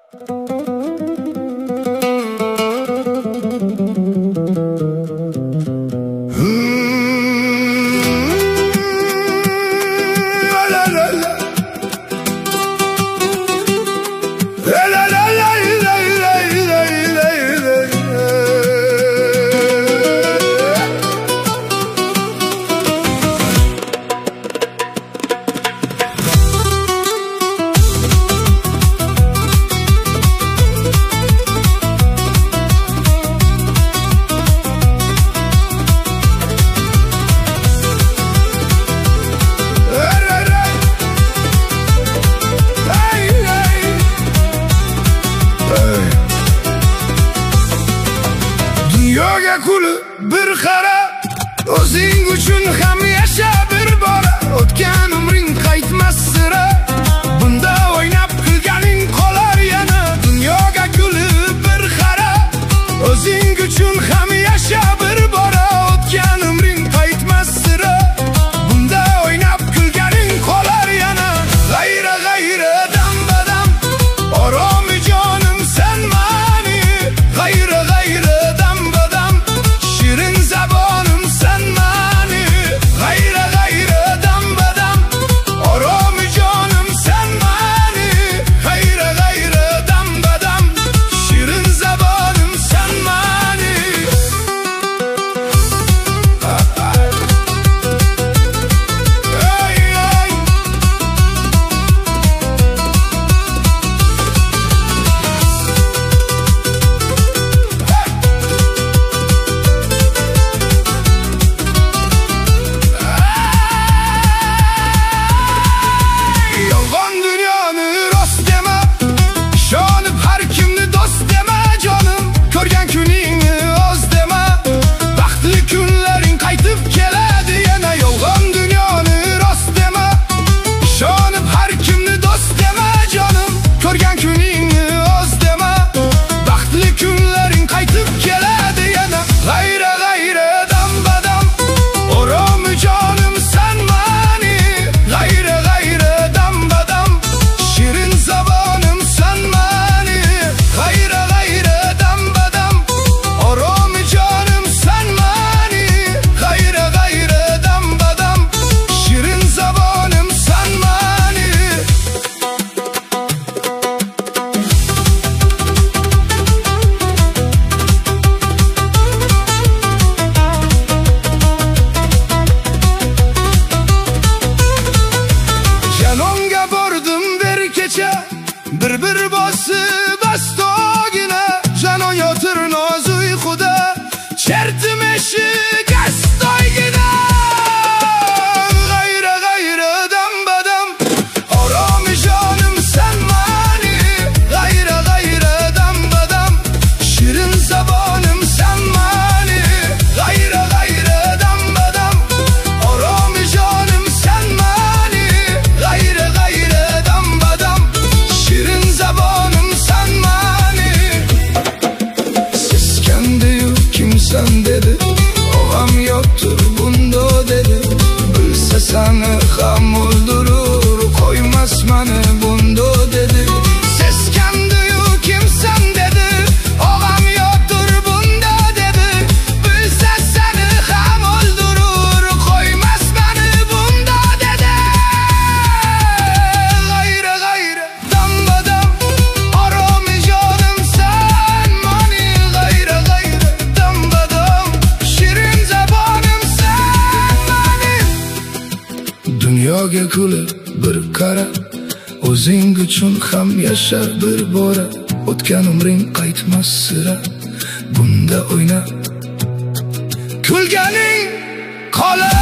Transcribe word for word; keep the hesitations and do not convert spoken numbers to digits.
Dunyoga quli bir qara, o'zing uchun ham yasha bir bora. O'tgan umring qaytmas sira, bunda o'ynab kulganing qolar yana. Dunyoga quli bir qara, o'zing uchun ham yasha bir bora. O'tgan umring qaytmas sira, bunda o'ynab kulganing qolar yana. G'ayra g'ayra dam badam, oromi jonim sen mani. G'ayra g'ayra dam badam, shirin zabonim sen mani. G'ayra g'ayra dam badam, oromi jonim sen mani. G'ayra g'ayra dam badam, shirin zabonim sen mani. Ay ay Yolg'on dunyoni rost dema, ishonib har kimni do'st dema jonim. Ko'rgan kuningni oz dema, baxtli kunlaring qaytib keladi yana. Yolg'on dunyoni rost dema, ishonib har kimni do'st dema jonim. Ko'rgan kuningni oz dema, baxtli kunlaring qaytib keladi yana. G'ayra g'ayra dam badam, oromi jonim sen mani. G'ayra g'ayra dam badam, shirin zabonim sen mani. G'ayra g'ayra dam badam, oromi jonim sen mani. G'ayra g'ayra dam badam, shirin zabonim sen mani. Janonga bordim bir kecha, bir bir bosib astogina. Janon yotir noz uyquda, chertim eshik astoygina. G'ayra g'ayra dam badam, oromi jonim sen mani. G'ayra g'ayra dam badam, shirin zabonim sen mani. G'ayra g'ayra dam badam, oromi jonim sen mani. G'ayra g'ayra dam badam, shirin zabonim sen mani. Seskandiyu kimsan dedi, og'am yoktur bunda dedi. Bilsa sani ham o'ldirur, qo'ymas mani bunda dedi. Seskandiyu kimsan dedi, og'am yoktur bunda dedi. Bilsa sani ham o'ldirur, qo'ymas mani bunda dedi. G'ayra g'ayra dam badam, oromi jonim sen mani. G'ayra g'ayra dam badam, shirin zabonim sen mani. Dunyoga quli bir qara, o'zing uchun ham yasha bir bora. O'tgan umring qaytmas sira, bunda o'ynab kulganing qolar.